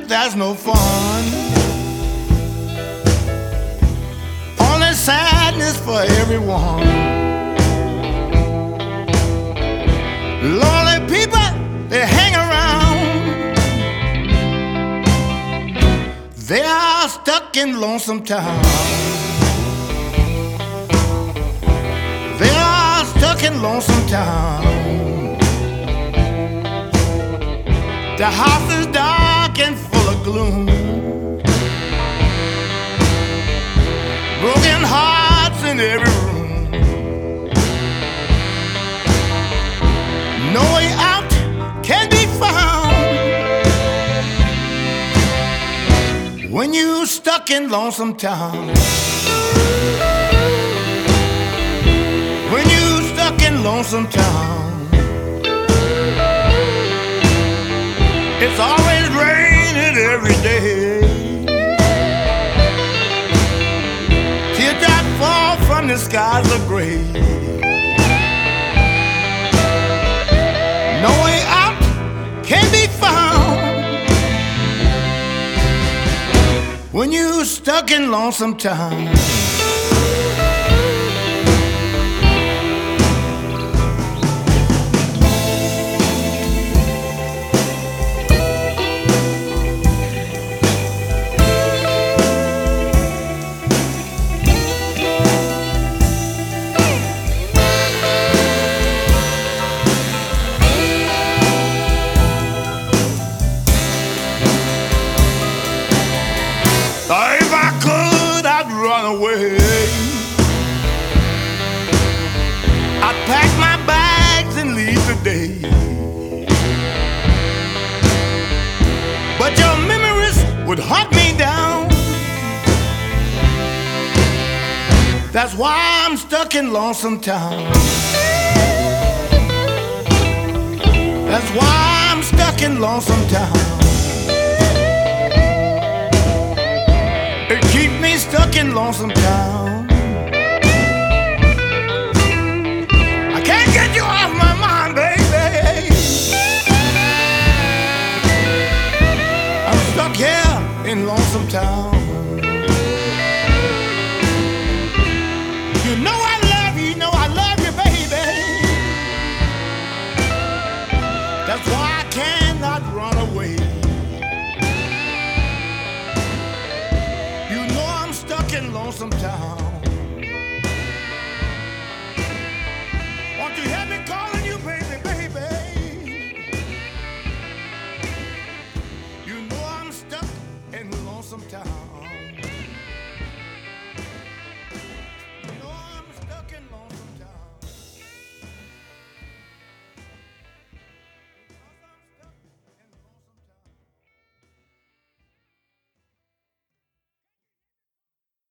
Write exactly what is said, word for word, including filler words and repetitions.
that's no fun. Only sadness for everyone. Lonely people, they hang around. They are stuck in lonesome town. They are stuck in lonesome town. The house is dark and full of gloom. Broken hearts in every room. No way out can be found when you stuck in lonesome town. When you stuck in lonesome town. It's always raining every day. Teardrops fall from the skies of gray. No way out can be found when you stuck in lonesome town. If I could, I'd run away. I'd pack my bags and leave today. But your memories would hunt me down. That's why I'm stuck in lonesome town. That's why I'm stuck in lonesome town. It keeps me stuck in lonesome town. I can't get you off my mind, baby. I'm stuck here in lonesome town. You know I love you, you know I love you, baby. That's why I cannot run away. In lonesome town. Won't you hear me calling you, baby, baby? You know I'm stuck in lonesome town.